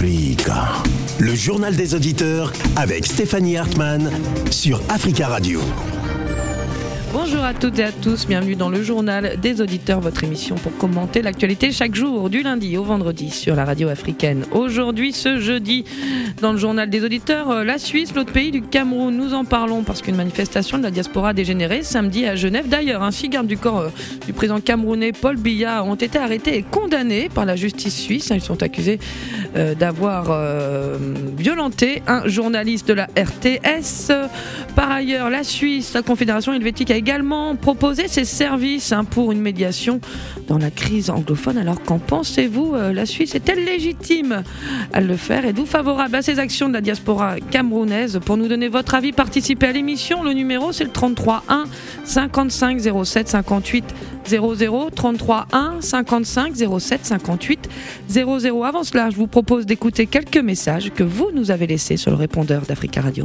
Africa. Le journal des auditeurs avec Stéphanie Hartmann sur Africa Radio. Bonjour à toutes et à tous, bienvenue dans le journal des auditeurs, votre émission pour commenter l'actualité chaque jour, du lundi au vendredi sur la radio africaine. Aujourd'hui, ce jeudi, dans le journal des auditeurs, la Suisse, l'autre pays du Cameroun, nous en parlons parce qu'une manifestation de la diaspora a dégénéré samedi à Genève. D'ailleurs, six gardes du corps du président camerounais Paul Biya ont été arrêtés et condamnés par la justice suisse. Ils sont accusés d'avoir violenté un journaliste de la RTS. Par ailleurs, la Suisse, la Confédération helvétique a également proposé ses services pour une médiation dans la crise anglophone. Alors qu'en pensez-vous? La Suisse est-elle légitime à le faire? Êtes-vous favorable à ces actions de la diaspora camerounaise? Pour nous donner votre avis, participez à l'émission. Le numéro, c'est le 33 1 55 07 58 00, 33 1 55 07 58 00. Avant cela, je vous propose d'écouter quelques messages que vous nous avez laissés sur le répondeur d'Africa Radio.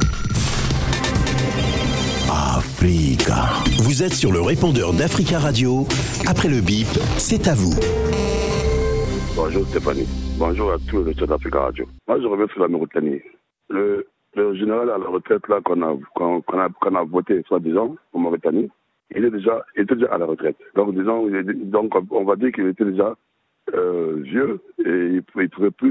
Africa. Vous êtes sur le répondeur d'Africa Radio. Après le bip, c'est à vous. Bonjour Stéphanie. Bonjour à tous les auditeurs d'Africa Radio. Moi, je reviens sur la Mauritanie. Le général à la retraite là qu'on a voté, soi-disant, en Mauritanie, il était déjà à la retraite. Donc, on va dire qu'il était déjà vieux et il ne pouvait plus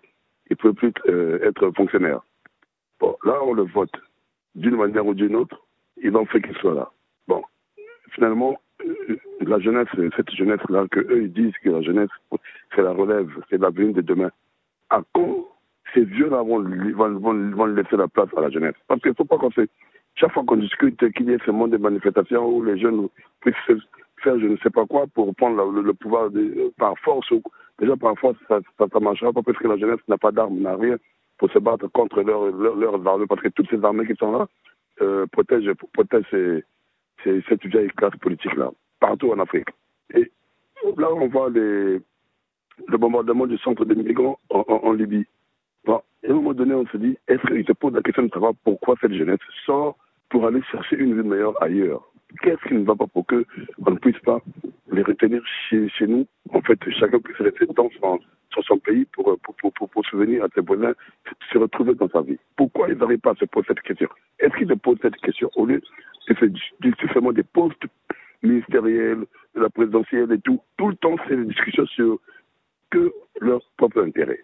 être fonctionnaire. Bon, là, on le vote d'une manière ou d'une autre. Ils ont fait qu'il soit là. Bon, finalement, la jeunesse, cette jeunesse-là, qu'eux ils disent que la jeunesse, c'est la relève, c'est l'avenir de demain. À quand ces vieux-là vont laisser la place à la jeunesse? Parce qu'il ne faut pas qu'on fait. Chaque fois qu'on discute qu'il y ait ce monde de manifestations où les jeunes puissent faire je ne sais pas quoi pour prendre le pouvoir par force. Déjà, par force, ça ne marchera pas parce que la jeunesse n'a pas d'armes, n'a rien pour se battre contre leurs armées. Parce que toutes ces armées qui sont là, protège cette vieille classe politique-là, partout en Afrique. Et là, on voit le bombardement du centre des migrants en Libye. Bon, et à un moment donné, on se dit, est-ce qu'il se pose la question de savoir pourquoi cette jeunesse sort pour aller chercher une vie meilleure ailleurs? Qu'est-ce qui ne va pas pour qu'on ne puisse pas les retenir chez nous? En fait, chacun puisse rester sur son pays pour souvenir à ses voisins, se retrouver dans sa vie. Pourquoi ils n'arrivent pas à se poser cette question? Est-ce qu'ils se posent cette question au lieu de faire justement des postes ministériels, de la présidentielle et tout? Tout le temps, c'est des discussions sur que leur propre intérêt.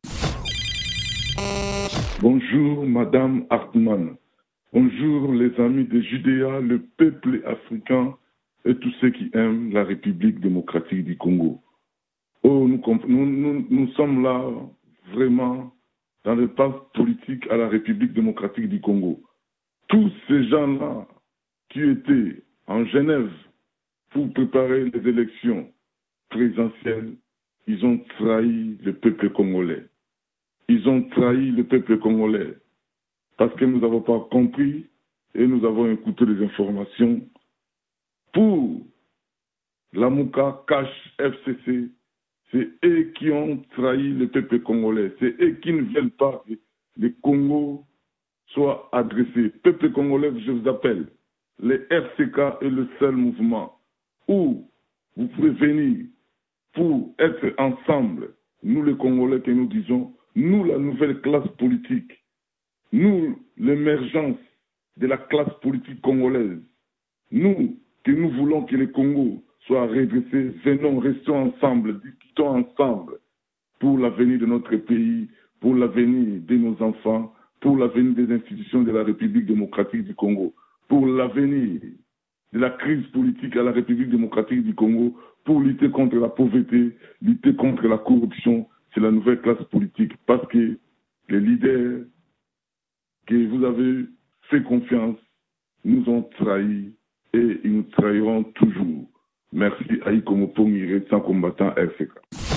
Bonjour, Madame Hartmann. Bonjour, les amis de Judéa, le peuple africain et tous ceux qui aiment la République démocratique du Congo. Oh, nous sommes là vraiment dans le pass politique à la République démocratique du Congo. Tous ces gens-là qui étaient en Genève pour préparer les élections présidentielles, ils ont trahi le peuple congolais. Ils ont trahi le peuple congolais parce que nous n'avons pas compris et nous avons écouté les informations. Pour la Mouka, Cash, FCC, c'est eux qui ont trahi le peuple congolais. C'est eux qui ne veulent pas que le Congo soit adressé. Peuple congolais, je vous appelle. Le RCK est le seul mouvement où vous pouvez venir pour être ensemble. Nous, les Congolais, que nous disons, nous, la nouvelle classe politique, nous, l'émergence de la classe politique congolaise, nous, que nous voulons que le Congo soit redressé, venons, restons ensemble, discutons ensemble pour l'avenir de notre pays, pour l'avenir de nos enfants, pour l'avenir des institutions de la République démocratique du Congo, pour l'avenir de la crise politique à la République démocratique du Congo, pour lutter contre la pauvreté, lutter contre la corruption. C'est la nouvelle classe politique parce que les leaders que vous avez fait confiance nous ont trahis et ils nous trahiront toujours. Merci Aïko Mopongire, sans combattant RCK.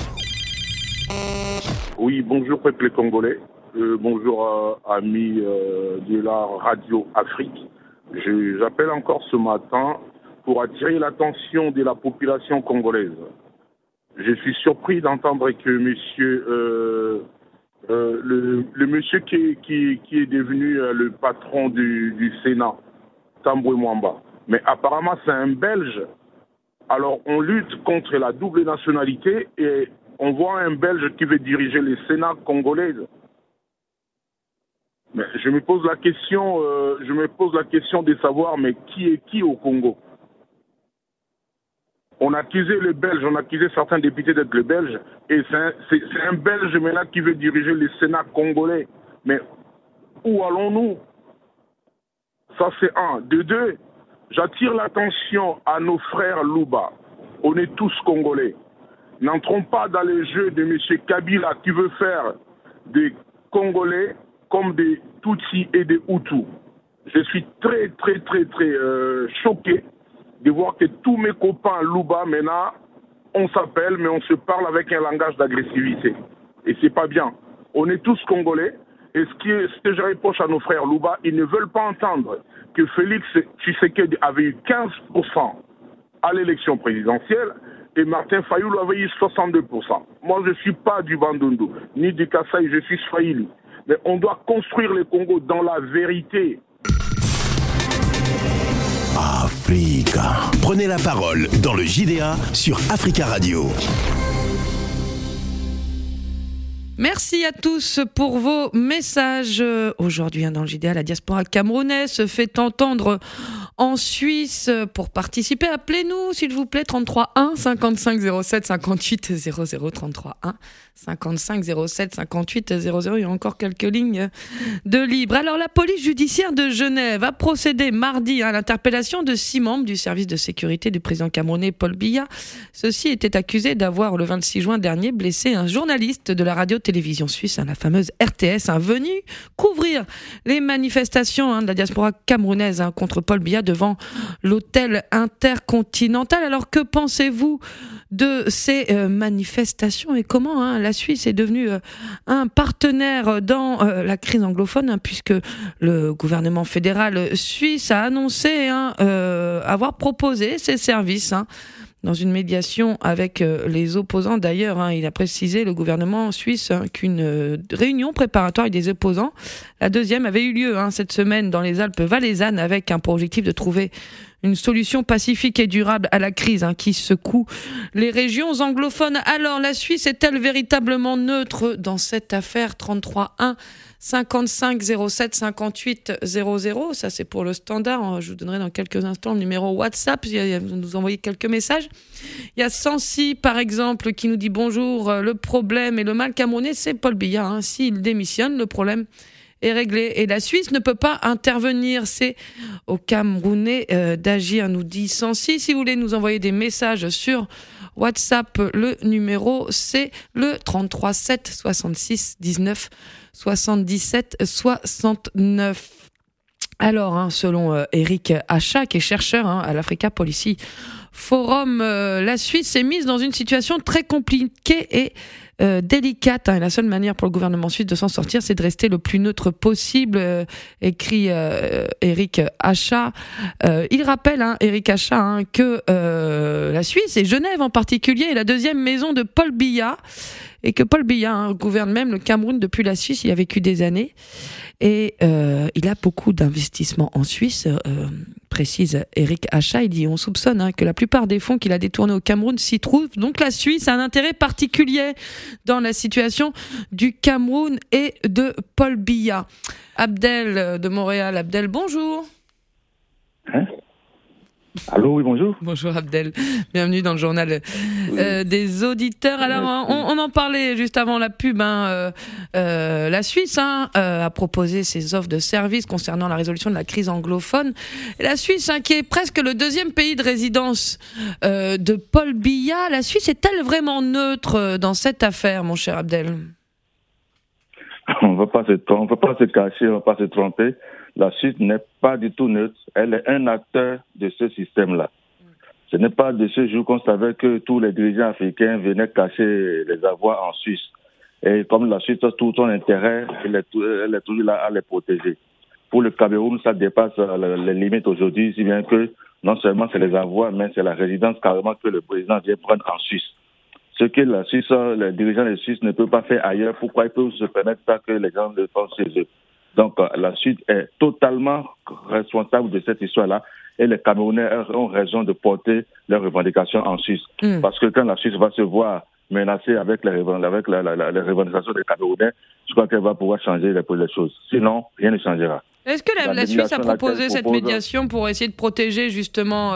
Oui, bonjour peuple congolais, bonjour amis de la radio Afrique. J'appelle encore ce matin pour attirer l'attention de la population congolaise. Je suis surpris d'entendre que le monsieur qui est devenu le patron du Sénat, Tambwe Mwamba, mais apparemment c'est un Belge. Alors on lutte contre la double nationalité et on voit un Belge qui veut diriger le Sénat congolais. Mais je me pose la question de savoir, mais qui est qui au Congo? On accusait les Belges, on accusait certains députés d'être les Belges, et c'est un Belge maintenant qui veut diriger le Sénat congolais. Mais où allons-nous? Ça, c'est un. De deux, j'attire l'attention à nos frères Luba. On est tous Congolais. N'entrons pas dans les jeux de M. Kabila qui veut faire des Congolais comme des Tutsis et des Hutus. Je suis très choqué de voir que tous mes copains Luba, maintenant, on s'appelle, mais on se parle avec un langage d'agressivité. Et c'est pas bien. On est tous Congolais. Et ce que je reproche à nos frères Luba, ils ne veulent pas entendre que Félix Tshisekedi avait eu 15% à l'élection présidentielle et Martin Fayulu avait eu 62%. Moi, je ne suis pas du Bandundu, ni du Kasaï, je suis Swahili. Mais on doit construire le Congo dans la vérité. Africa. Prenez la parole dans le JDA sur Africa Radio. Merci à tous pour vos messages. Aujourd'hui, dans le JDA, la diaspora camerounaise se fait entendre en Suisse. Pour participer, appelez-nous, s'il vous plaît, 33 1 55 07 58 00, 33 1 55 07 58 00. Il y a encore quelques lignes de libre. Alors, la police judiciaire de Genève a procédé mardi à l'interpellation de 6 membres du service de sécurité du président camerounais Paul Biya. Ceux-ci étaient accusés d'avoir, le 26 juin dernier, blessé un journaliste de la radio-télévision suisse, la fameuse RTS, venu couvrir les manifestations de la diaspora camerounaise contre Paul Biya devant l'hôtel Intercontinental. Alors, que pensez-vous de ces manifestations et comment la Suisse est devenue un partenaire dans la crise anglophone, puisque le gouvernement fédéral suisse a annoncé avoir proposé ses services dans une médiation avec les opposants. D'ailleurs, il a précisé, le gouvernement suisse, qu'une réunion préparatoire avec des opposants, la deuxième, avait eu lieu cette semaine dans les Alpes valaisannes, avec pour objectif de trouver une solution pacifique et durable à la crise qui secoue les régions anglophones. Alors, la Suisse est-elle véritablement neutre dans cette affaire? 33 1 55 07 58 00, ça c'est pour le standard. Je vous donnerai dans quelques instants le numéro WhatsApp, vous nous envoyez quelques messages. Il y a Sansi par exemple qui nous dit bonjour, le problème et le mal camerounais c'est Paul Biya, s'il démissionne le problème est réglé et la Suisse ne peut pas intervenir, c'est aux Camerounais d'agir, nous dit Sansi. Si vous voulez nous envoyer des messages sur WhatsApp, le numéro c'est le 33 7 66 19 77 69. Alors, selon Eric Hacha, qui est chercheur à l'Africa Policy Forum, la Suisse s'est mise dans une situation très compliquée et délicate. Et la seule manière pour le gouvernement suisse de s'en sortir, c'est de rester le plus neutre possible, écrit Eric Hacha. Il rappelle, Eric Hacha, que la Suisse, et Genève en particulier, est la deuxième maison de Paul Biya, et que Paul Biya gouverne même le Cameroun depuis la Suisse. Il a vécu des années et il a beaucoup d'investissements en Suisse, précise Eric Hacha. Il dit, on soupçonne que la plupart des fonds qu'il a détournés au Cameroun s'y trouvent. Donc la Suisse a un intérêt particulier dans la situation du Cameroun et de Paul Biya. Abdel de Montréal. Abdel, bonjour. Allô, oui, bonjour. Bonjour Abdel, bienvenue dans le journal des auditeurs. Alors, on en parlait juste avant la pub. La Suisse a proposé ses offres de services concernant la résolution de la crise anglophone. Et la Suisse, qui est presque le deuxième pays de résidence de Paul Biya, la Suisse est-elle vraiment neutre dans cette affaire, mon cher Abdel? On ne va pas se cacher, on ne va pas se tromper. La Suisse n'est pas du tout neutre. Elle est un acteur de ce système-là. Ce n'est pas de ce jour qu'on savait que tous les dirigeants africains venaient cacher les avoirs en Suisse. Et comme la Suisse a tout son intérêt, elle est toujours là à les protéger. Pour le Cameroun, ça dépasse les limites aujourd'hui, si bien que non seulement c'est les avoirs, mais c'est la résidence carrément que le président vient prendre en Suisse. Ce que la Suisse, les dirigeants de Suisse ne peuvent pas faire ailleurs, pourquoi ils peuvent se permettre ça que les gens le font chez eux? Donc, la Suisse est totalement responsable de cette histoire-là et les Camerounais ont raison de porter leurs revendications en Suisse. Parce que quand la Suisse va se voir menacée avec les revendications des Camerounais, je crois qu'elle va pouvoir changer les choses. Sinon, rien ne changera. Est-ce que la Suisse a proposé cette médiation pour essayer de protéger justement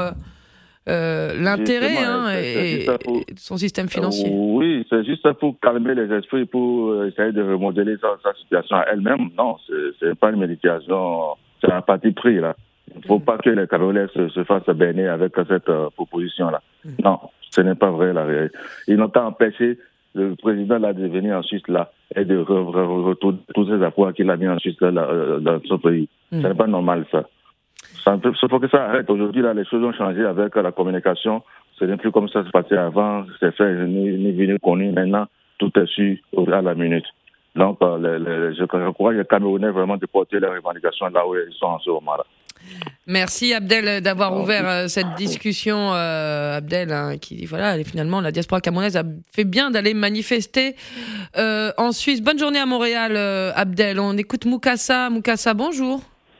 l'intérêt et son système financier? Oui, c'est juste pour calmer les esprits, pour essayer de remodeler sa situation à elle-même. Non, c'est pas une médiation, c'est un parti pris là. Il ne faut pas que les Camerounais se fassent berner avec cette proposition-là. Non, ce n'est pas vrai. Ils n'ont qu'à empêcher le président là, de venir en Suisse là, et de retourner tous ces apports qu'il a mis en Suisse là, dans son pays. Ce n'est pas normal ça. Il faut que ça arrête. Aujourd'hui, là, les choses ont changé avec la communication. Ce n'est plus comme ça se passait avant. C'est fait, ni vu ni connu. Maintenant, tout est su à la minute. Donc, je crois que les Camerounais vraiment de porter les revendications là où ils sont en ce moment-là. Merci Abdel d'avoir ouvert cette discussion. Abdel qui dit voilà, finalement la diaspora camerounaise a fait bien d'aller manifester en Suisse. Bonne journée à Montréal, Abdel. On écoute Moukassa. Moukassa, bonjour.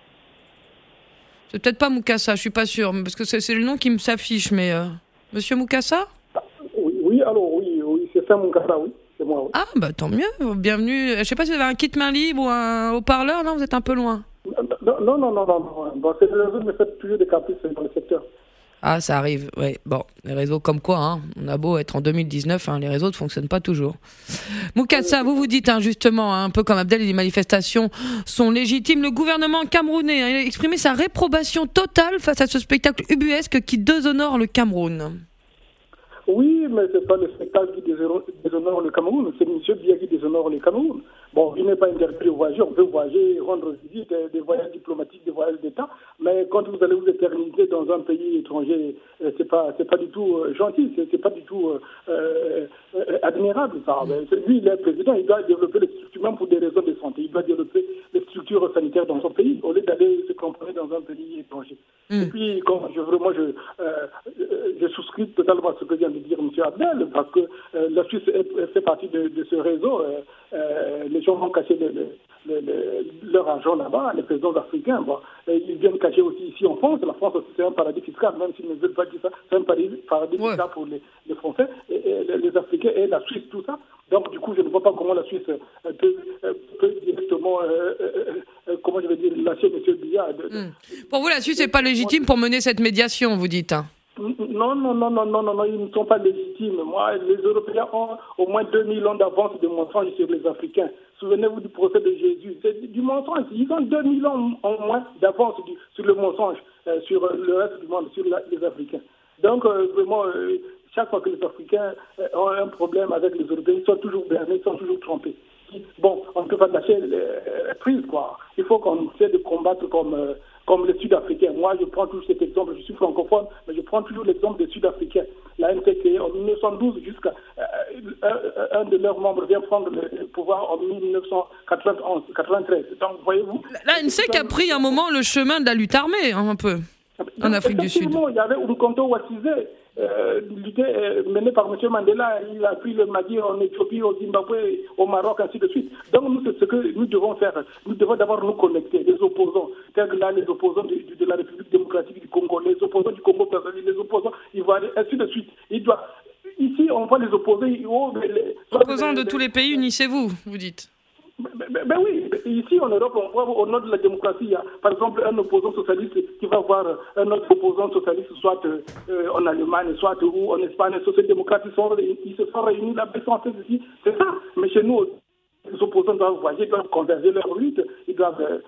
C'est peut-être pas Moukassa, je suis pas sûre, parce que c'est le nom qui me s'affiche. Mais Monsieur Moukassa? Oui, c'est ça Moukassa, oui. C'est moi, oui. Ah bah tant mieux, bienvenue. Je sais pas si vous avez un kit main libre ou un haut-parleur. Non, vous êtes un peu loin. Non. Bon, c'est le réseau me fait toujours des caprices dans le secteur. Ah, ça arrive, oui. Bon, les réseaux comme quoi, hein, on a beau être en 2019, les réseaux ne fonctionnent pas toujours. Moukassa, vous dites justement, un peu comme Abdel, les manifestations sont légitimes. Le gouvernement camerounais a exprimé sa réprobation totale face à ce spectacle ubuesque qui déshonore le Cameroun. Oui, mais ce n'est pas le spectacle qui déshonore le Cameroun, c'est M. Biya qui déshonore le Cameroun. Bon, il n'est pas interdit de voyager, on peut voyager, rendre visite, des voyages diplomatiques, des voyages d'État, mais quand vous allez vous éterniser dans un pays étranger, c'est pas du tout gentil, c'est pas du tout admirable. Ça. Lui, il est président, il doit développer les structures, même pour des raisons de santé, il doit développer les structures sanitaires dans son pays, au lieu d'aller se compromettre dans un pays étranger. Et puis, je souscris totalement à ce que vient de dire M. Abdel, parce que la Suisse fait partie de ce réseau. Les gens vont cacher leur argent là-bas, les présidents africains. Bon, ils viennent cacher aussi ici en France. La France aussi, c'est un paradis fiscal, même s'ils ne veulent pas dire ça. C'est un paradis fiscal pour les Français, et les Africains et la Suisse, tout ça. Donc, du coup, je ne vois pas comment la Suisse peut directement, comment je vais dire, lâcher M. Biya. Pour vous, la Suisse n'est pas légitime pour mener cette médiation, vous dites? Non, ils ne sont pas légitimes. Les Européens ont au moins 2000 ans d'avance de mensonges sur les Africains. Souvenez-vous du procès de Jésus. C'est du mensonge. Ils ont 2000 ans au moins d'avance sur le mensonge, sur le reste du monde, sur les Africains. Donc, vraiment, chaque fois que les Africains ont un problème avec les Européens, ils sont toujours bernés, ils sont toujours trompés. Bon, on ne peut pas lâcher les prises, quoi. Il faut qu'on essaie de combattre comme les Sud-Africains. Moi, je prends toujours cet exemple, je suis francophone, mais je prends toujours l'exemple des Sud-Africains. La MTK, en 1912, jusqu'à un de leurs membres vient prendre le pouvoir en 1993. Donc, voyez-vous... L'ANC a pris un moment le chemin de la lutte armée, un peu, en Afrique du Sud. Il y avait Umkhonto Wesigwe, lutte menée par M. Mandela. Il a pris le Mali en Éthiopie, au Zimbabwe, au Maroc, ainsi de suite. Donc nous, c'est ce que nous devons faire. Nous devons d'abord nous connecter, les opposants, tels que là, les opposants de la République démocratique du Congo, les opposants du Congo, les opposants ivoiriens, ainsi de suite. Ici, on voit les opposés. Opposants de tous les pays, unissez-vous, vous dites. Ben oui, ici en Europe, on voit au nom de la démocratie, il y a par exemple un opposant socialiste qui va voir un autre opposant socialiste, soit en Allemagne, soit ou en Espagne. Les social-démocrates, ils se sont réunis là, ici, c'est ça. Mais chez nous, les opposants doivent voyager, ils doivent converger leur lutte, ils doivent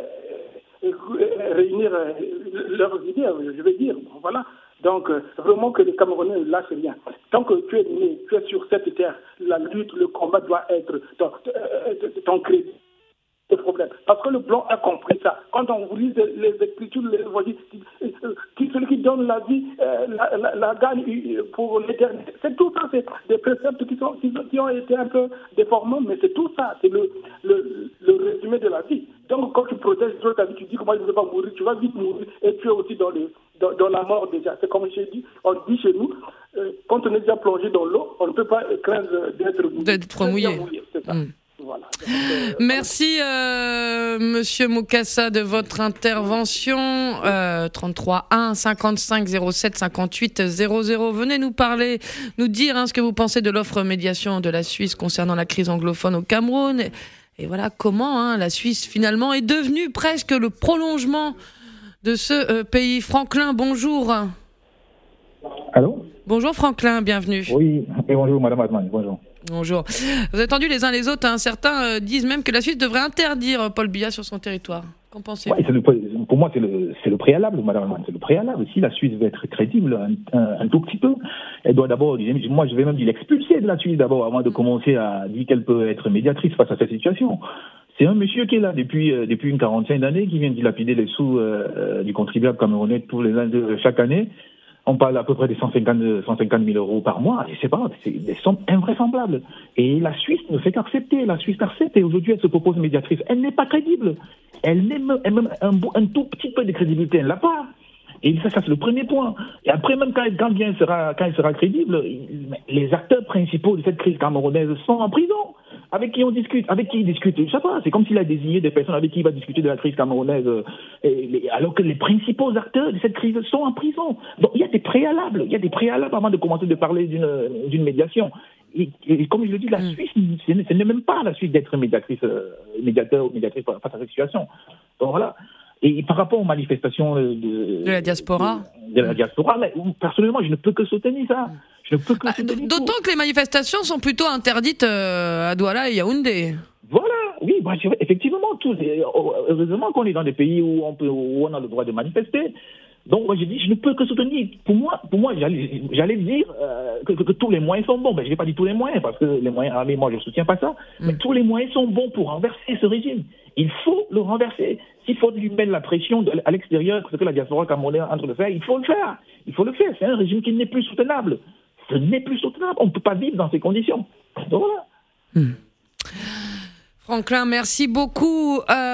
réunir leurs idées, je vais dire. Voilà. Donc, vraiment que les Camerounais ne lâchent rien. Tant que tu es né, tu es sur cette terre, la lutte, le combat doit être ton crédit. Le problème. Parce que le blanc a compris ça. Quand on vous lit les écritures, celui qui donne la vie, la gagne pour l'éternité. C'est tout ça, c'est des préceptes qui ont été un peu déformants, mais c'est tout ça, c'est le résumé de la vie. Donc quand tu protèges ta vie, tu dis que moi je ne vais pas mourir, tu vas vite mourir, et tu es aussi dans la mort déjà. C'est comme on dit chez nous, quand on est déjà plongé dans l'eau, on ne peut pas craindre d'être mouillé. D'être mouillé. C'est ça. Voilà. Merci, Monsieur Moukassa, de votre intervention. 33 1 55 07 58 00. Venez nous parler, nous dire ce que vous pensez de l'offre médiation de la Suisse concernant la crise anglophone au Cameroun. Et voilà comment la Suisse, finalement, est devenue presque le prolongement de ce pays. Franklin, bonjour. Allô ? Bonjour Franklin, bienvenue. Oui, et bonjour Madame Hartmann, bonjour. Bonjour. Vous avez entendu les uns les autres, certains disent même que la Suisse devrait interdire Paul Biya sur son territoire. Qu'en pensez-vous ? Pour moi, c'est le préalable, Madame Hartmann, c'est le préalable. Si la Suisse veut être crédible un tout petit peu, elle doit d'abord, moi je vais même dire l'expulser de la Suisse d'abord, avant de commencer à dire qu'elle peut être médiatrice face à cette situation. C'est un monsieur qui est là depuis une quarantaine d'années, qui vient dilapider les sous du contribuable camerounais chaque année. On parle à peu près de 150 000 euros par mois. Et c'est des sommes invraisemblables. Et la Suisse ne fait qu'accepter. La Suisse accepte. Et aujourd'hui, elle se propose médiatrice. Elle n'est pas crédible. Elle n'est même un tout petit peu de crédibilité. Elle ne l'a pas. Et ça c'est le premier point. Et après, même quand elle sera crédible, les acteurs principaux de cette crise camerounaise sont en prison. Avec qui il discute, je sais pas, c'est comme s'il a désigné des personnes avec qui il va discuter de la crise camerounaise, alors que les principaux acteurs de cette crise sont en prison. Donc il y a des préalables avant de commencer de parler d'une médiation. Et comme je le dis, la Suisse, ce n'est même pas la Suisse d'être médiatrice face à cette situation. Donc voilà. Et par rapport aux manifestations de la diaspora, mais personnellement, je ne peux que soutenir ça. D'autant que les manifestations sont plutôt interdites à Douala et Yaoundé. Voilà, oui, effectivement, heureusement qu'on est dans des pays où on a le droit de manifester. Donc, moi, j'ai dit, je ne peux que soutenir. Pour moi, j'allais dire que tous les moyens sont bons. Ben, je ne vais pas dire tous les moyens, parce que les moyens armés, moi, je ne soutiens pas ça. Mais tous les moyens sont bons pour renverser ce régime. Il faut le renverser. S'il faut lui mettre la pression à l'extérieur, ce que la diaspora camerounaise est en train de faire, il faut le faire. C'est un régime qui n'est plus soutenable. Ce n'est plus soutenable. On ne peut pas vivre dans ces conditions. Donc, voilà. Franklin, merci beaucoup.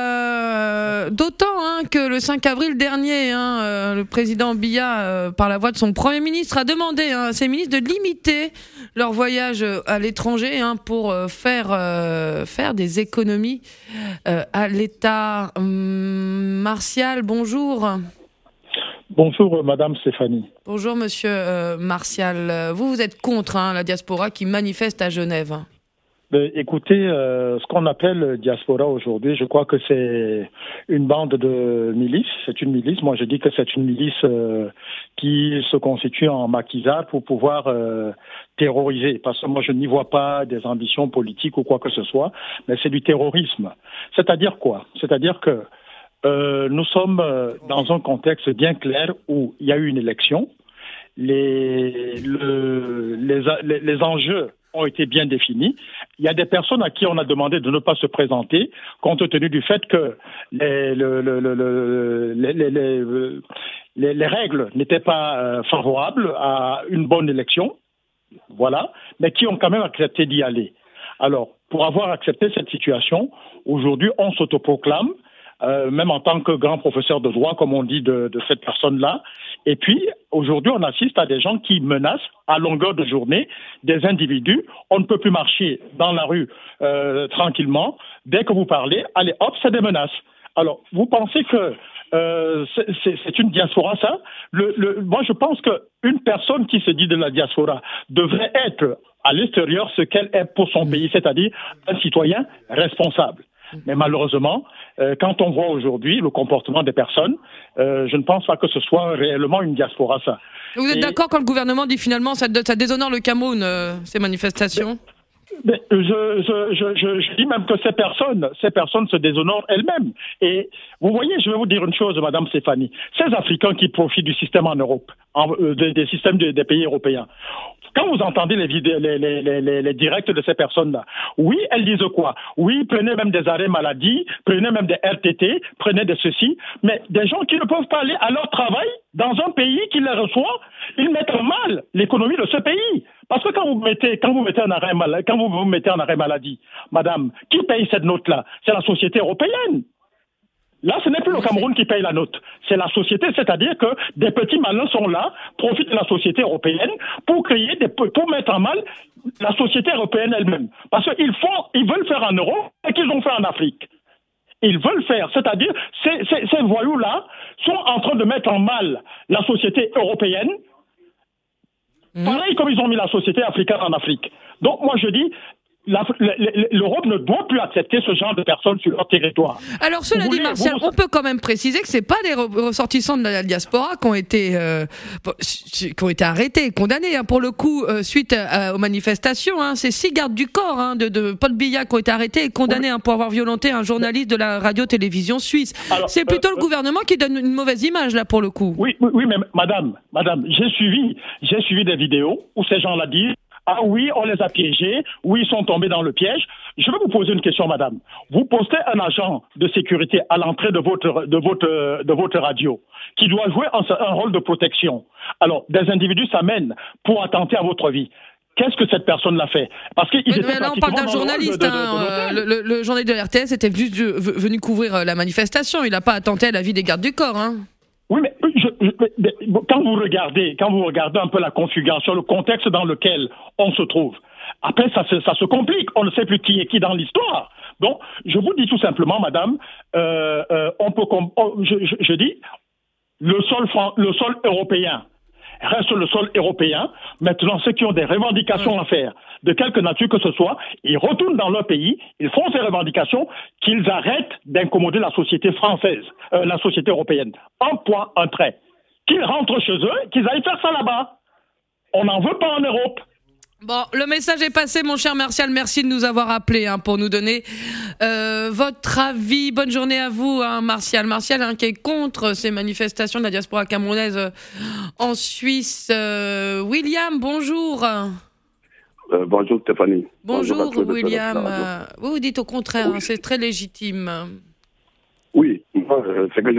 D'autant que le 5 avril dernier, le président Biya, par la voix de son Premier ministre, a demandé à ses ministres de limiter leur voyage à l'étranger pour faire des économies à l'État. Martial, bonjour. Bonjour, Madame Stéphanie. Bonjour, Monsieur Martial. Vous êtes contre la diaspora qui manifeste à Genève. Écoutez, ce qu'on appelle diaspora aujourd'hui, je crois que c'est une bande de milices. C'est une milice. Moi, je dis que c'est une milice qui se constitue en maquisard pour pouvoir terroriser. Parce que moi, je n'y vois pas des ambitions politiques ou quoi que ce soit, mais c'est du terrorisme. C'est-à-dire quoi ? C'est-à-dire que nous sommes dans un contexte bien clair où il y a eu une élection. Les enjeux ont été bien définis. Il y a des personnes à qui on a demandé de ne pas se présenter, compte tenu du fait que les règles n'étaient pas favorables à une bonne élection, voilà, mais qui ont quand même accepté d'y aller. Alors, pour avoir accepté cette situation, aujourd'hui, on s'autoproclame, même en tant que grand professeur de droit, comme on dit de cette personne-là. Et puis, aujourd'hui, on assiste à des gens qui menacent à longueur de journée des individus. On ne peut plus marcher dans la rue tranquillement. Dès que vous parlez, allez, hop, c'est des menaces. Alors, vous pensez que c'est une diaspora, ça ? Moi, je pense qu'une personne qui se dit de la diaspora devrait être à l'extérieur ce qu'elle est pour son pays, c'est-à-dire un citoyen responsable. Mais malheureusement, quand on voit aujourd'hui le comportement des personnes, je ne pense pas que ce soit réellement une diaspora, ça. Vous êtes d'accord quand le gouvernement dit finalement ça déshonore le Cameroun, ces manifestations ? Mais je dis même que ces personnes se déshonorent elles-mêmes. Et vous voyez, je vais vous dire une chose, Madame Stéphanie. Ces Africains qui profitent du système en Europe, des systèmes des pays européens, quand vous entendez les directs de ces personnes-là, oui, elles disent quoi ? Oui, prenez même des arrêts maladie, prenez même des RTT, prenez de ceci, mais des gens qui ne peuvent pas aller à leur travail dans un pays qui les reçoit, ils mettent en mal l'économie de ce pays. Parce que quand vous mettez en arrêt maladie, madame, qui paye cette note-là ? C'est la société européenne. Là, ce n'est plus le Cameroun qui paye la note. C'est la société, c'est-à-dire que des petits malins sont là, profitent de la société européenne pour pour mettre en mal la société européenne elle-même. Parce qu'ils veulent faire en Europe ce qu'ils ont fait en Afrique. Ils veulent faire, c'est-à-dire ces voyous-là sont en train de mettre en mal la société européenne, pareil comme ils ont mis la société africaine en Afrique. Donc moi je dis, l'Europe ne doit plus accepter ce genre de personnes sur leur territoire. Alors cela dit, Martial, on peut quand même préciser que c'est pas les ressortissants de la diaspora qui ont été arrêtés, condamnés pour le coup suite aux manifestations. C'est 6 gardes du corps de Paul Biya qui ont été arrêtés et condamnés pour avoir violenté un journaliste de la radio-télévision suisse. Alors, c'est plutôt le gouvernement qui donne une mauvaise image là pour le coup. Oui, mais madame, j'ai suivi des vidéos où ces gens-là disent: ah oui, on les a piégés, oui, ils sont tombés dans le piège. Je vais vous poser une question, madame. Vous postez un agent de sécurité à l'entrée de votre radio qui doit jouer un rôle de protection. Alors, des individus s'amènent pour attenter à votre vie. Qu'est-ce que cette personne l'a fait? Parce que là, on parle d'un journaliste. Le journaliste de RTS était venu couvrir la manifestation. Il n'a pas attenté à la vie des gardes du corps. Oui, mais quand vous regardez un peu la configuration, le contexte dans lequel on se trouve, après ça se complique. On ne sait plus qui est qui dans l'histoire. Donc, je vous dis tout simplement, madame, je dis, le sol européen reste le sol européen. Maintenant, ceux qui ont des revendications à faire, de quelque nature que ce soit, ils retournent dans leur pays, ils font ces revendications, qu'ils arrêtent d'incommoder la société française, la société européenne. Un point, un trait. Qu'ils rentrent chez eux, qu'ils aillent faire ça là-bas. On n'en veut pas en Europe. Bon, le message est passé, mon cher Martial. Merci de nous avoir appelés pour nous donner votre avis. Bonne journée à vous, Martial. Martial, qui est contre ces manifestations de la diaspora camerounaise en Suisse. William, bonjour. Bonjour, Stéphanie. Bonjour William. Vous dites au contraire, oui. C'est très légitime. Oui, moi, c'est que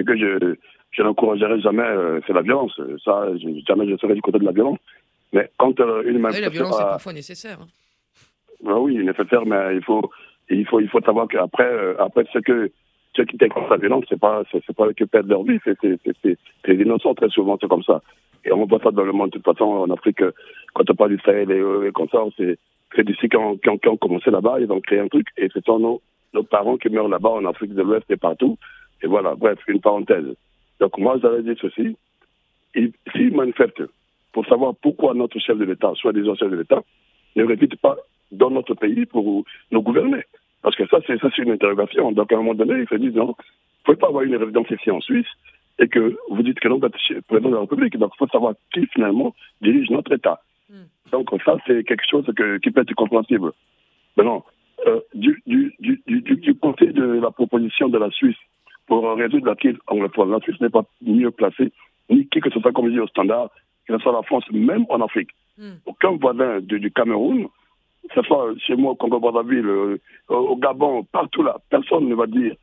je n'encouragerai jamais, c'est la violence. Ça, jamais je serai du côté de la violence. Mais quand une manifestation... la violence est parfois nécessaire. Oui, nécessaire, mais il faut savoir qu'après, ceux qui déclenchent la violence, c'est pas eux qui perdent leur vie, c'est les innocents, très souvent, c'est comme ça. Et on voit ça dans le monde, de toute façon, en Afrique, quand on parle d'Israël et comme ça, c'est d'ici qui ont commencé là-bas, ils ont créé un truc, et ce sont nos parents qui meurent là-bas, en Afrique de l'Ouest et partout. Et voilà, bref, une parenthèse. Donc moi, j'avais dit ceci, s'ils manifestent pour savoir pourquoi notre chef de l'État, soit des chefs de l'État, ne répète pas dans notre pays pour nous gouverner. Parce que ça, c'est une interrogation. Donc, à un moment donné, ils se disent, non, vous ne pouvez pas avoir une résidence ici en Suisse et que vous dites que non, vous êtes président de la République. Donc, il faut savoir qui, finalement, dirige notre État. Donc, ça, c'est quelque chose qui peut être compréhensible. Maintenant, du côté de la proposition de la Suisse pour résoudre la crise anglophone, la Suisse n'est pas mieux placée, ni qui que ce soit, comme je dis, au standard, que ce soit la France, même en Afrique. Aucun voisin du Cameroun, que ce soit chez moi au Congo-Brazzaville, au Gabon, partout là, personne ne va dire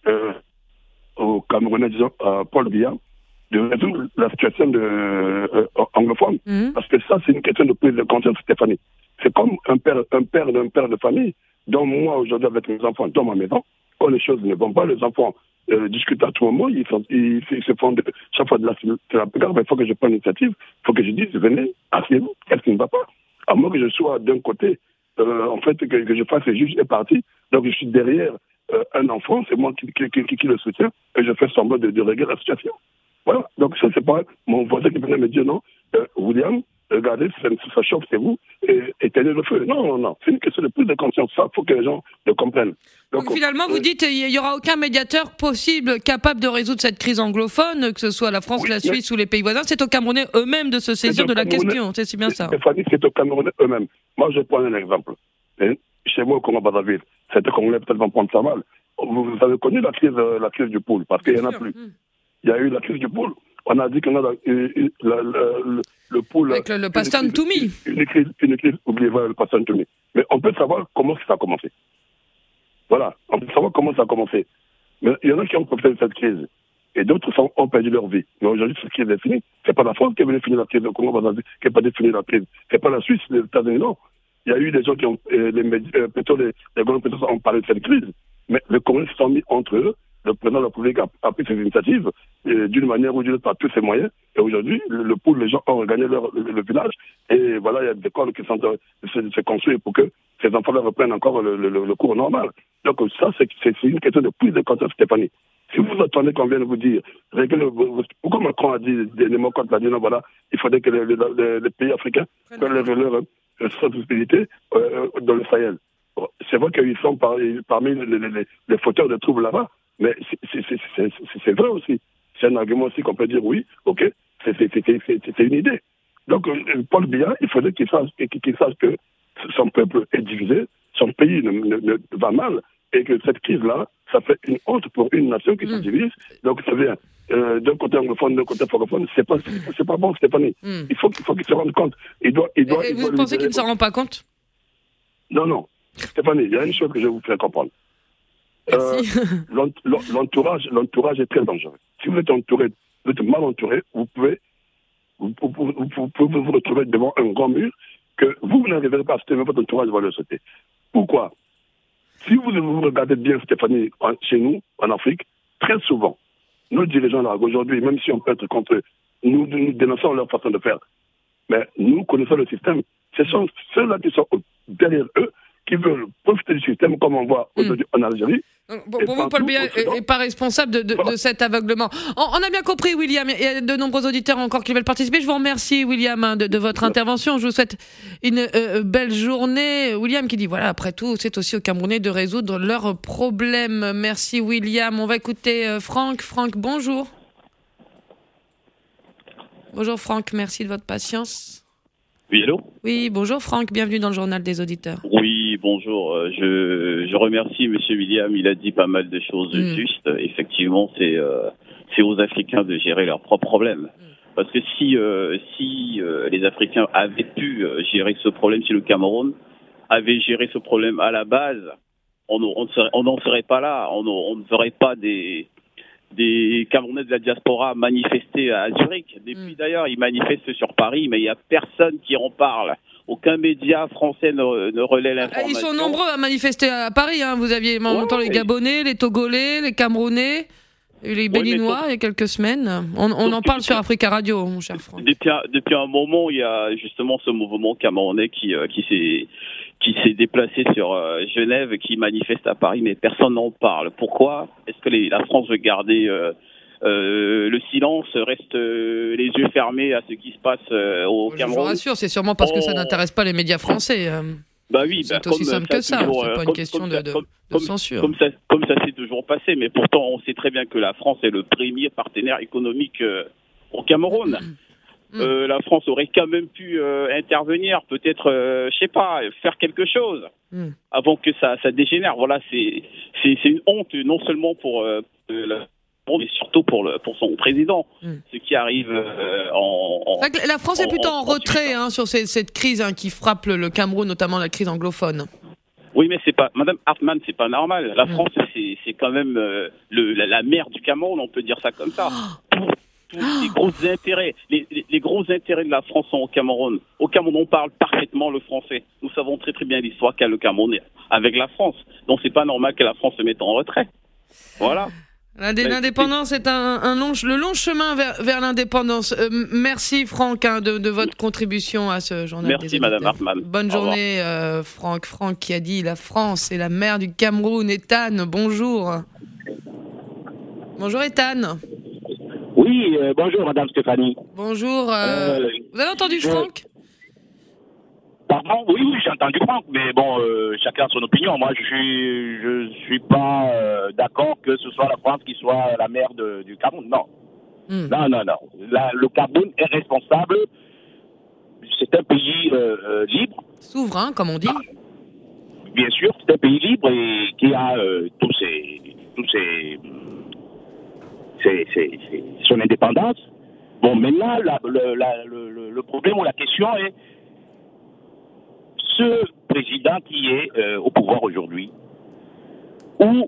au Camerounais, disons, Paul Biya, de résoudre la situation anglophone. Parce que ça, c'est une question de prise de conscience, Stéphanie. C'est comme un père de famille, dont moi, aujourd'hui, avec mes enfants, dans ma maison, quand les choses ne vont pas, les enfants discutent à tout moment, ils se font chaque fois de la bagarre, il faut que je prenne l'initiative, il faut que je dise, venez, asseyez-vous, qu'est-ce qui ne va pas? À moins que je sois d'un côté, en fait, que je fasse juge et parti, donc je suis derrière un enfant, c'est moi qui le soutiens, et je fais semblant de régler la situation. Voilà, donc ça c'est pas mon voisin qui venait me dire non, William, regardez, ça chauffe, c'est vous, et éteignez le feu. Non, c'est une question de prise de conscience, ça, il faut que les gens le comprennent. Donc finalement, vous dites qu'il n'y aura aucun médiateur possible capable de résoudre cette crise anglophone, que ce soit la France, la Suisse ou les pays voisins, c'est aux Camerounais eux-mêmes de se saisir de la question, c'est bien ça. Stéphanie, c'est aux Camerounais eux-mêmes. Moi, je prends un exemple. Chez moi, au Congo-Brazzaville, c'était Congolais peut-être vont prendre ça mal. Vous avez connu la crise du poule, parce qu'il n'y en a plus. Il y a eu la crise du poule. On a dit qu'on a le poule... Avec le Pasteur Ntoumi. Une crise, oubliez le Pasteur Ntoumi. Mais on peut savoir comment ça a commencé. Voilà, on peut savoir comment ça a commencé. Mais il y en a qui ont profité de cette crise. Et d'autres ont perdu leur vie. Mais aujourd'hui, cette crise est finie. C'est pas la France qui est venue finir la crise au Congo-Brazzaville, qui n'est pas venue finir la crise. C'est pas la Suisse, les États-Unis, non. Il y a eu des gens qui ont... les grands pétroliers ont parlé de cette crise. Mais les Congolais se sont mis entre eux le président de la République a pris ses initiatives d'une manière ou d'une autre par tous ses moyens. Et aujourd'hui, les gens ont regagné le village. Et voilà, il y a des écoles qui sont se construire pour que ces enfants-là reprennent encore le cours normal. Donc ça, c'est une question de prise de conscience, Stéphanie. Si vous attendez qu'on vienne vous dire, pourquoi Macron a dit, des démocrates l'a dit, non, voilà, il faudrait que les pays africains prennent leur responsabilité dans le Sahel. C'est vrai qu'ils sont parmi les fauteurs de troubles là-bas, mais c'est vrai aussi. C'est un argument aussi qu'on peut dire oui, ok, c'est une idée. Donc, Paul Biya, il faudrait qu'il sache que son peuple est divisé, son pays va mal, et que cette crise-là, ça fait une honte pour une nation qui se divise. Donc, ça vient d'un côté anglophone, d'un côté francophone. C'est pas bon, Stéphanie. Il faut qu'il se rende compte. Et vous pensez qu'il ne s'en rend pas compte? Non. Stéphanie, il y a une chose que je vais vous faire comprendre. L'entourage est très dangereux. Si vous êtes entouré, vous êtes mal entouré, vous pouvez vous retrouver devant un grand mur que vous n'arriverez pas à sauter, mais votre entourage va le sauter. Pourquoi? Si vous regardez bien, Stéphanie, chez nous, en Afrique, très souvent, nos dirigeants là, aujourd'hui, même si on peut être contre eux, nous dénonçons leur façon de faire. Mais nous connaissons le système. Ce sont ceux-là qui sont derrière eux qui veulent profiter du système comme on voit aujourd'hui en Algérie. Pour vous, Paul Biya n'est pas responsable de cet aveuglement. On a bien compris, William. Il y a de nombreux auditeurs encore qui veulent participer. Je vous remercie, William, de votre intervention. Je vous souhaite une belle journée. William qui dit, voilà, après tout, c'est aussi aux Camerounais de résoudre leurs problèmes. Merci, William. On va écouter Franck. Franck, bonjour. Bonjour, Franck. Merci de votre patience. Oui, allô ? Oui, bonjour Franck, bienvenue dans le journal des auditeurs. Oui, bonjour. Je remercie M. William, il a dit pas mal de choses justes. Effectivement, c'est aux Africains de gérer leurs propres problèmes. Parce que si les Africains avaient pu gérer ce problème, si le Cameroun avait géré ce problème à la base, on n'en serait pas là. On ne ferait pas des Camerounais de la diaspora manifester à Zurich. Depuis d'ailleurs, ils manifestent sur Paris, mais il n'y a personne qui en parle. Aucun média français ne relaie l'information. Ils sont nombreux à manifester à Paris. Hein. Vous aviez longtemps les Gabonais, les Togolais, les Camerounais, les Béninois il y a quelques semaines. On en parle sur Africa Radio, mon cher Franck. Depuis un moment, il y a justement ce mouvement camerounais qui s'est déplacé sur Genève, qui manifeste à Paris, mais personne n'en parle. Pourquoi ? Est-ce que la France veut garder le silence, reste les yeux fermés à ce qui se passe au Cameroun ? Je vous rassure, c'est sûrement parce que ça n'intéresse pas les médias français. C'est aussi simple que ça, c'est pas une question de censure. Comme ça s'est toujours passé, mais pourtant on sait très bien que la France est le premier partenaire économique au Cameroun. La France aurait quand même pu intervenir, peut-être, je sais pas, faire quelque chose avant que ça dégénère. Voilà, c'est une honte, non seulement pour mais surtout pour son président, ce qui arrive La France est plutôt en retrait sur cette crise qui frappe le Cameroun, notamment la crise anglophone. Oui, mais c'est pas, Madame Hartmann, c'est pas normal. La France, c'est quand même la mère du Cameroun, on peut dire ça comme ça. Les gros intérêts, les gros intérêts de la France sont au Cameroun. Au Cameroun, on parle parfaitement le français. Nous savons très très bien l'histoire qu'a le Cameroun avec la France. Donc c'est pas normal que la France se mette en retrait. Voilà. L'indépendance est le long chemin vers l'indépendance. Merci Franck de votre contribution à ce journal. Merci Madame Hartmann. Bonne journée Franck. Franck qui a dit la France est la mère du Cameroun. Ethan, bonjour. Bonjour Ethan. Oui, bonjour Madame Stéphanie. Bonjour. Vous avez entendu Franck ? Pardon ? Oui, j'ai entendu Franck, mais bon, chacun a son opinion. Moi, je suis pas d'accord que ce soit la France qui soit la mère du Cameroun. Non. Non. Le Cameroun est responsable. C'est un pays libre. Souverain, comme on dit. Bien sûr, c'est un pays libre et qui a son indépendance. Bon, maintenant, le problème ou la question est ce président qui est au pouvoir aujourd'hui, où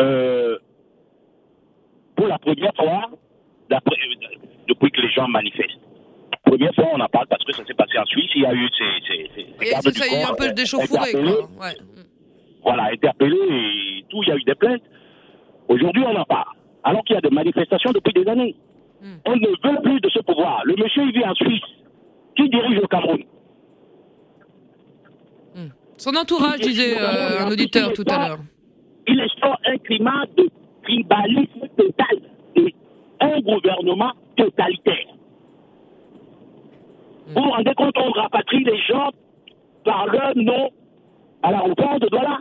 pour la première fois, depuis que les gens manifestent, première fois on en parle parce que ça s'est passé en Suisse, il y a eu ça y a eu un peu d'échauffourée, quoi. Ouais. Voilà, interpellé et tout, il y a eu des plaintes. Aujourd'hui, on en parle. Alors qu'il y a des manifestations depuis des années. On ne veut plus de ce pouvoir. Le monsieur, il vit en Suisse. Qui dirige le Cameroun? Son entourage, disait un auditeur tout à l'heure. Il instaure un climat de tribalisme total et un gouvernement totalitaire. Vous vous rendez compte, on rapatrie les gens par leur nom à l'aéroport de Douala.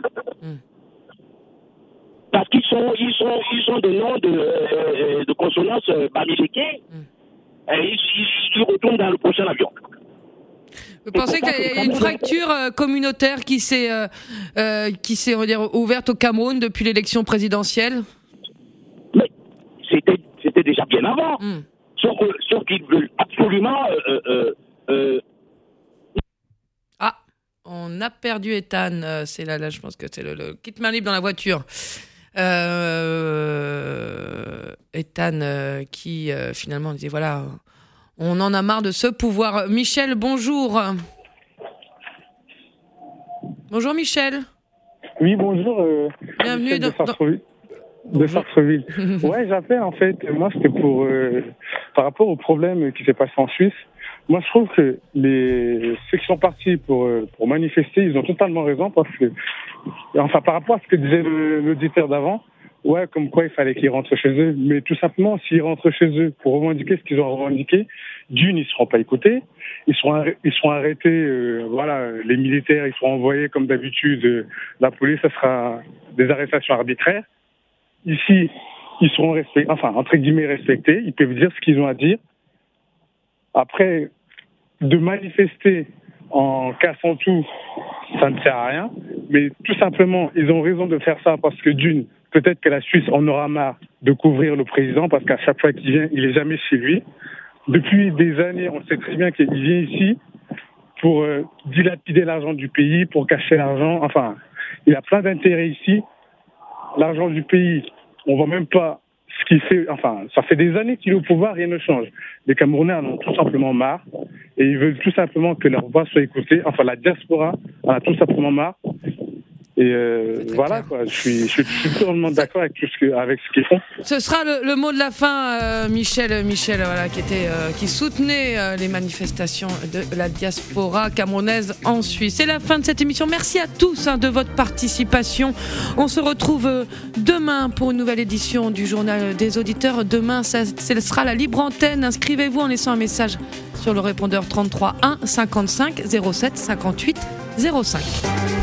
Parce qu'ils sont des noms de consonance bamileke. Et ils retournent dans le prochain avion. Vous pensez qu'il y a une fracture communautaire qui s'est on va dire, ouverte au Cameroun depuis l'élection présidentielle? Mais c'était déjà bien avant. Sauf qu'ils veulent absolument... Ah, on a perdu Ethan. C'est là, je pense que c'est le kit main libre dans la voiture. Ethan qui finalement disait voilà... On en a marre de ce pouvoir. Michel, bonjour. Bonjour Michel. Oui, bonjour. Bienvenue de Sartreville. Ouais, j'appelle en fait. Moi, c'était pour par rapport au problème qui s'est passé en Suisse. Moi, je trouve que ceux qui sont partis pour manifester, ils ont totalement raison parce que, enfin, par rapport à ce que disait l'auditeur d'avant. Ouais, comme quoi il fallait qu'ils rentrent chez eux. Mais tout simplement, s'ils rentrent chez eux pour revendiquer ce qu'ils ont revendiqué, d'une, ils ne seront pas écoutés. Ils seront arrêtés, voilà, les militaires, ils seront envoyés comme d'habitude. La police, ça sera des arrestations arbitraires. Ici, ils seront entre guillemets respectés. Ils peuvent dire ce qu'ils ont à dire. Après, de manifester en cassant tout, ça ne sert à rien. Mais tout simplement, ils ont raison de faire ça parce que d'une, peut-être que la Suisse en aura marre de couvrir le président parce qu'à chaque fois qu'il vient, il n'est jamais chez lui. Depuis des années, on sait très bien qu'il vient ici pour dilapider l'argent du pays, pour cacher l'argent. Enfin, il a plein d'intérêts ici. L'argent du pays, on ne voit même pas ce qu'il fait. Enfin, ça fait des années qu'il est au pouvoir, rien ne change. Les Camerounais en ont tout simplement marre et ils veulent tout simplement que leur voix soit écoutée. Enfin, la diaspora en a tout simplement marre. Et voilà, quoi. Je suis totalement d'accord avec ce qu'ils font. Ce sera le mot de la fin, Michel, voilà, qui soutenait les manifestations de la diaspora camerounaise en Suisse. C'est la fin de cette émission. Merci à tous de votre participation. On se retrouve demain pour une nouvelle édition du Journal des auditeurs. Demain, ce sera la libre antenne. Inscrivez-vous en laissant un message sur le répondeur 33 1 55 07 58 05.